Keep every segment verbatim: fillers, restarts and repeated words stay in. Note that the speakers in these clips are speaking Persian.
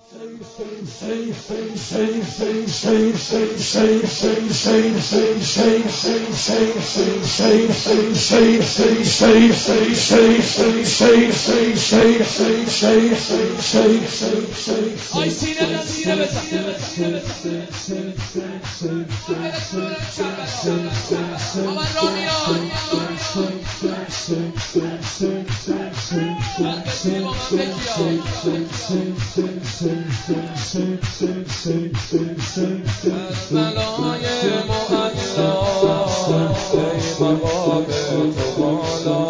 آی سینه بزن سینه بزن آمد را میاد من بسیده با من بکیا کربلای معلا ای مقام تو بالا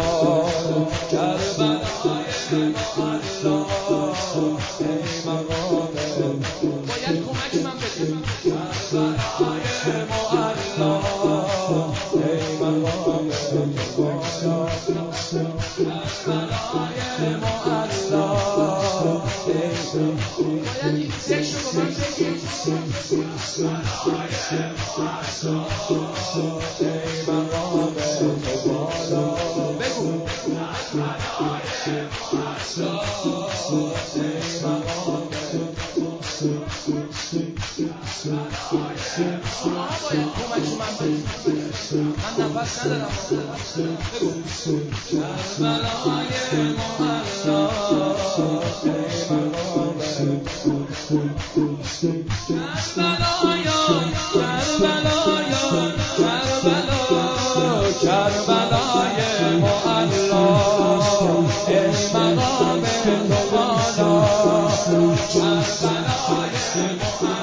کربلای معلا ای مقام باید کمک من بدید کربلای معلا ای مقام تو بالا کربلای معلا باید این سکشو با من بگید ای مقام تو بالا بگو شما باید کمک من بدید من نفس ندارم بگو کربلای معلا ای مقام کربلایا کربلایا کربلا کربلای معلا ای مقام تو بالا کربلای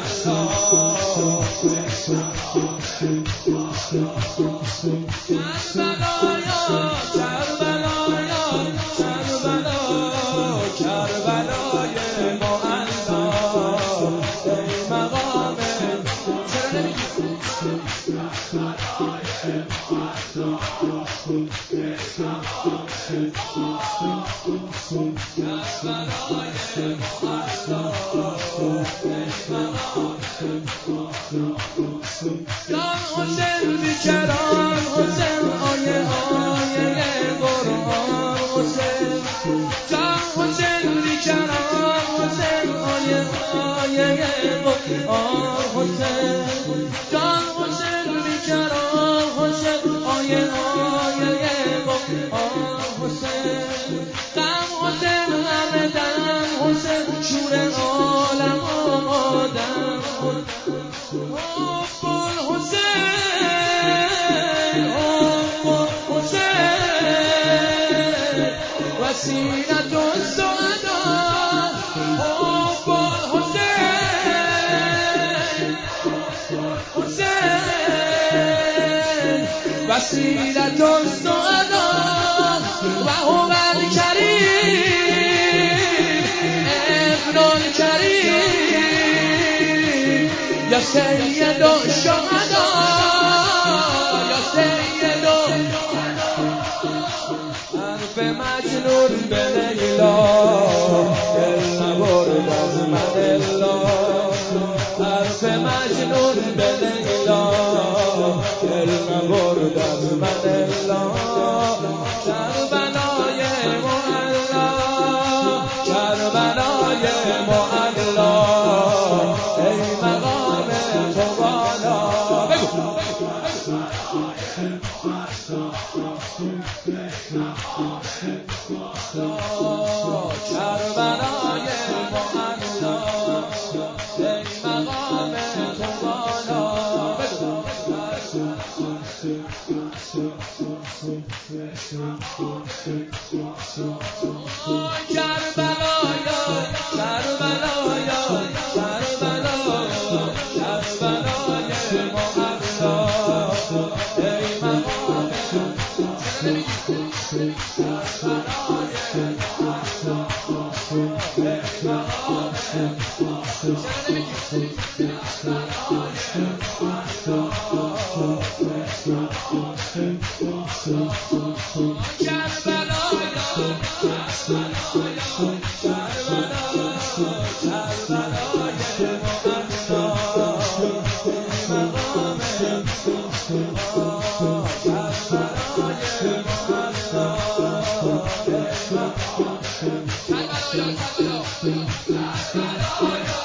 جان حسین بیچران حسین آیه آیه قرآن حسین جان حسین بیچران حسین آیه آیه قرآن حسین جان حسین بیچران حسین آیه آیه قرآن حسین غم حسین غم دم حسین شور عالم آمادم وسيلة السعداء حب الحسين حسين وسيلة السعداء وهو الكريم ابن الكريم يا سيد الشهداء يا سيد حرف مجنون به لیلا دل نبرد از من الا حرف مجنون به لیلا دل نبرد از من الا کربلای معلا کربلای معلا ای مقام تو بالا بگو کربلای معلا ای مقام تو بالا بگو کربلایا کربلایا کربلایا کربلای معلا ای مقام Kerbalaya, Kerbalaya, Kerbalaya.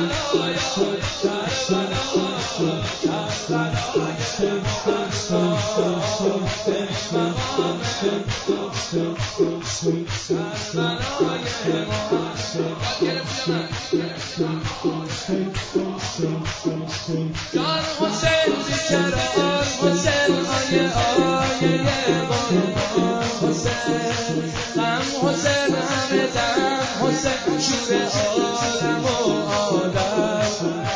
جان حسین بیچران حسین آیه آیه قربان حسین غم حسین همه دم حسین شور عالم و آدم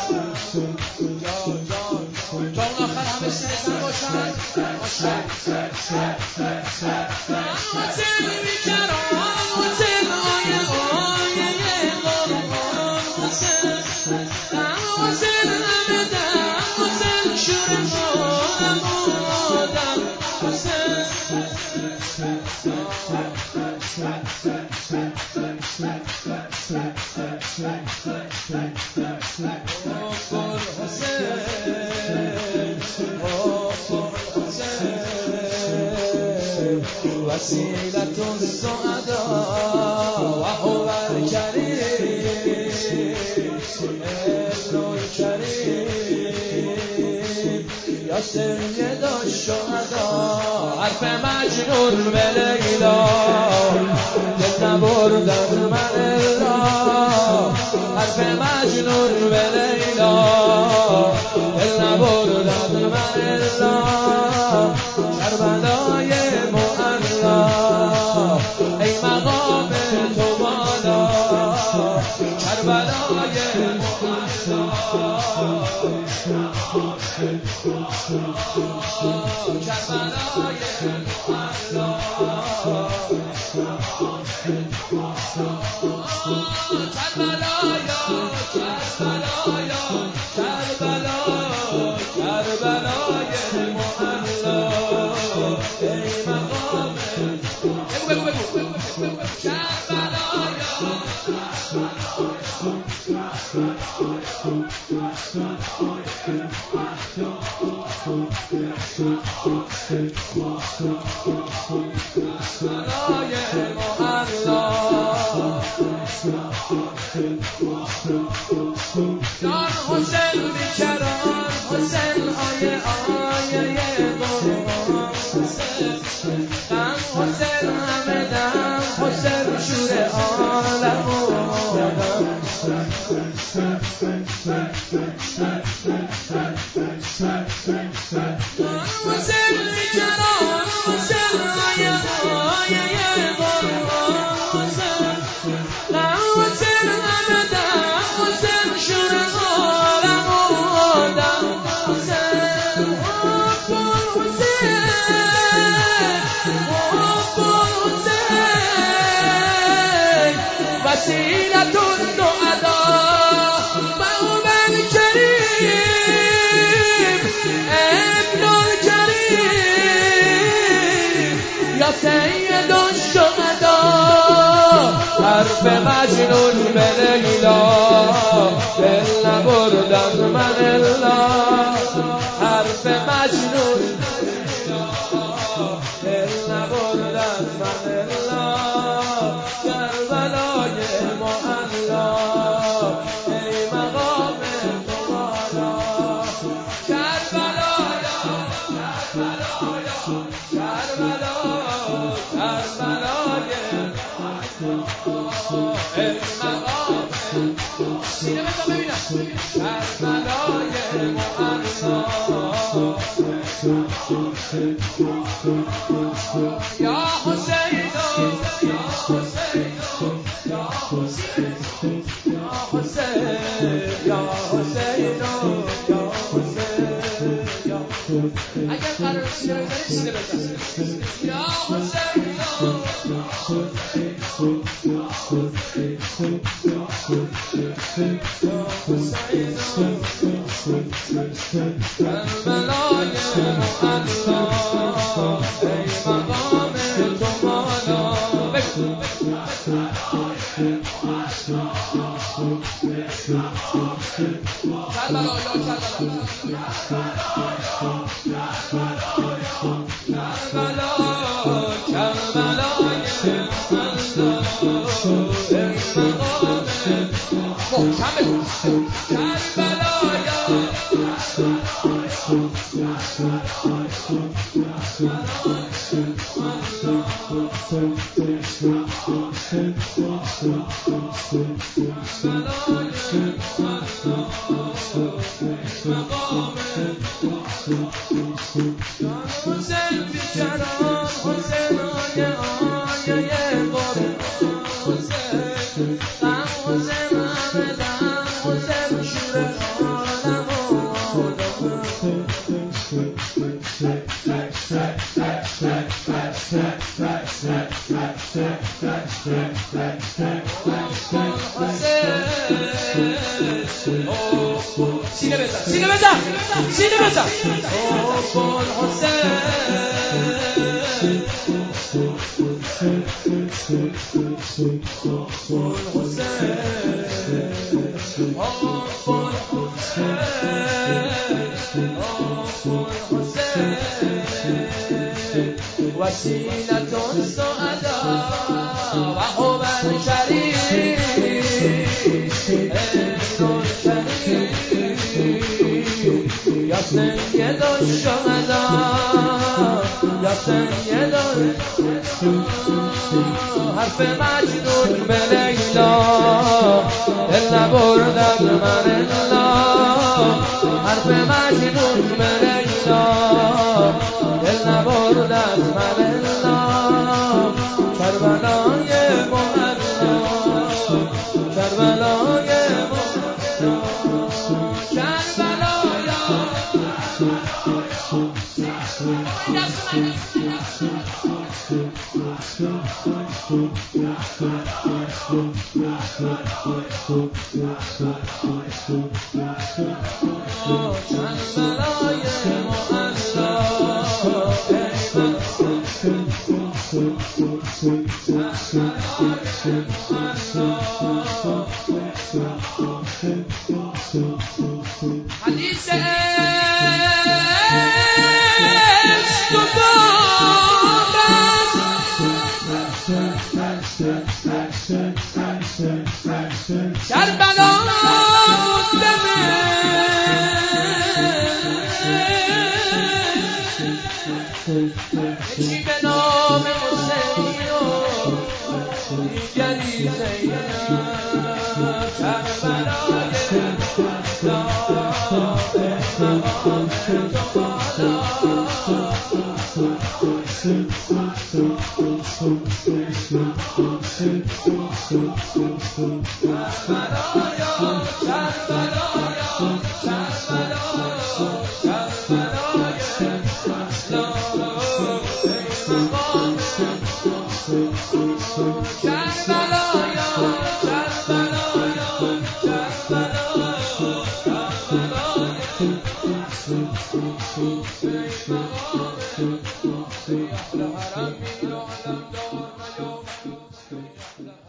تا اون آخر همه سیزن باشن حسین بیچران حسین آیه آیه قربان حسین غم حسین همه دم حسین شور عالم و آدم حسین وسيلة السعداء وهو الكريم ابن الكريم يا سيد الشهداء حرف مجنون بليلى دل نبردن من الا حرف مجنون بليلى دل نبردن من الا کربلای معلا ای مقام تو بالا کربلای معلا کربلای معلا کربلایا کربلایا کربلا کربلای معلا ای مقام بگو بگو بگو کربلایا جان حسین بیچران حسین آیه آیه قربان حسین غم حسین همه دم حسین شور عالم و آدم حسین بیچران حسین آیه آیه قربان حسین غم حسین همه دم حسین شور عالم و آدم حسین آقا حسین آقا حسین وسیلة السعداء وهو الكريم ابن الكريم يا سيد الشهداء حرف مجنون بلیلا دل نبردن من الا حرف مجنون دل نبردن من الا کربلای معلا ای مقام تو بالا کربلایا کربلایا کربلا کربلای ای مقام سینه بزن ببینم کربلای معلا یا حسین یا حسین یا حسین یا حسین یا حسین یا حسین یا اگر قرار سینه بزنی سینه بزن یا حسین کربلای معلا ای مقام تو بالا بگو کربلا یا کربلا کربلا کربلای محکم کربلا حسین بیچران حسین آیه آیه قرآن حسین غم حسین همه دم حسین شور عالم و سینه بزن سینه بزن سینه بزن آقا حسین وسيلة السعداء وهو الكريم يا سيد الشهداء يا سيد حرف مجنون به لیلا دل نبردم من الا حرف مجنون به لیلا دل نبردم من الا کربلای معلا کربلای حدیث عشق و کربلا یکی به نام حسین و دیگری زینب کربلای Thank you.